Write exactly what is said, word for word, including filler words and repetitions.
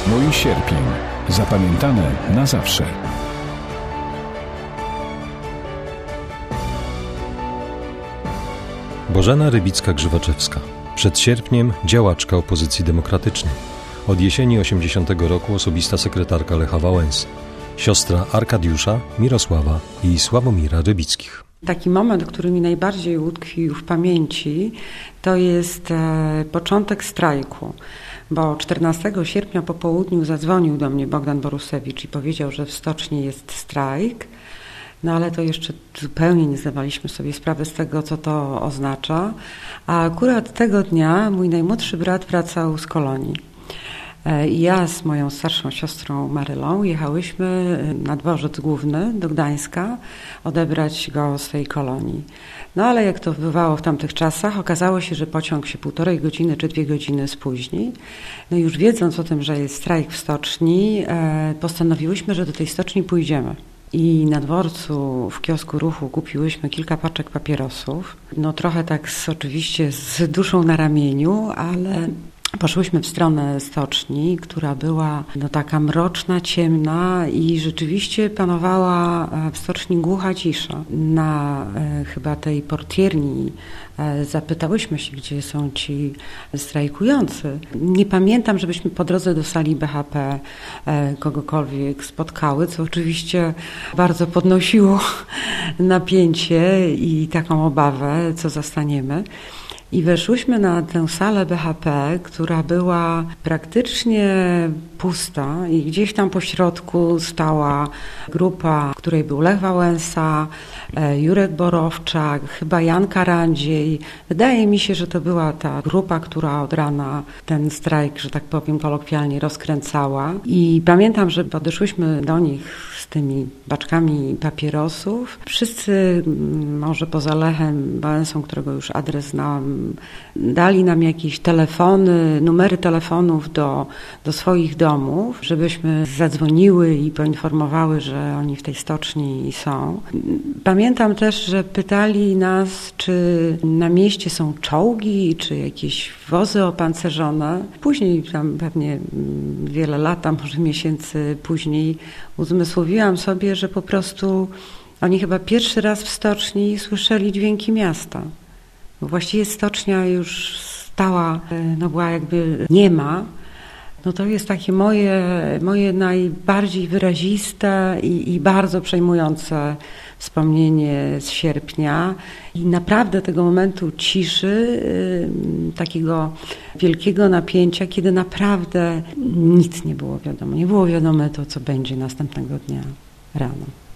Mój sierpień. Zapamiętane na zawsze. Bożena Rybicka-Grzywaczewska. Przed sierpniem działaczka opozycji demokratycznej. Od jesieni osiemdziesiątego roku osobista sekretarka Lecha Wałęsy. Siostra Arkadiusza, Mirosława i Sławomira Rybickich. Taki moment, który mi najbardziej utkwił w pamięci, to jest e, początek strajku. Bo czternastego sierpnia po południu zadzwonił do mnie Bogdan Borusewicz i powiedział, że w stoczni jest strajk. No ale to jeszcze zupełnie nie zdawaliśmy sobie sprawy z tego, co to oznacza. A akurat tego dnia mój najmłodszy brat wracał z kolonii. I ja z moją starszą siostrą Marylą jechałyśmy na dworzec główny do Gdańska odebrać go z tej kolonii. No ale jak to bywało w tamtych czasach, okazało się, że pociąg się półtorej godziny czy dwie godziny spóźni. No już wiedząc o tym, że jest strajk w stoczni, postanowiłyśmy, że do tej stoczni pójdziemy. I na dworcu w kiosku Ruchu kupiłyśmy kilka paczek papierosów. No trochę tak z, oczywiście z duszą na ramieniu, ale poszłyśmy w stronę stoczni, która była no taka mroczna, ciemna i rzeczywiście panowała w stoczni głucha cisza. Na e, chyba tej portierni e, zapytałyśmy się, gdzie są ci strajkujący. Nie pamiętam, żebyśmy po drodze do sali B H P e, kogokolwiek spotkały, co oczywiście bardzo podnosiło napięcie i taką obawę, co zastaniemy. I weszłyśmy na tę salę B H P, która była praktycznie pusta i gdzieś tam po środku stała grupa, w której był Lech Wałęsa, Jurek Borowczak, chyba Jan Karandziej. Wydaje mi się, że to była ta grupa, która od rana ten strajk, że tak powiem kolokwialnie, rozkręcała. I pamiętam, że podeszłyśmy do nich z tymi paczkami papierosów. Wszyscy, może poza Lechem Wałęsą, którego już adres znałam, dali nam jakieś telefony, numery telefonów do, do swoich domów, żebyśmy zadzwoniły i poinformowały, że oni w tej stoczni są. Pamiętam też, że pytali nas, czy na mieście są czołgi, czy jakieś wozy opancerzone. Później, tam pewnie wiele lat, a może miesięcy później, uzmysłowiłam sobie, że po prostu oni chyba pierwszy raz w stoczni słyszeli dźwięki miasta. Bo właściwie stocznia już stała, no była jakby niema. No to jest takie moje, moje najbardziej wyraziste i, i bardzo przejmujące wspomnienie z sierpnia. I naprawdę tego momentu ciszy, yy, takiego wielkiego napięcia, kiedy naprawdę nic nie było wiadomo. Nie było wiadome to, co będzie następnego dnia rano.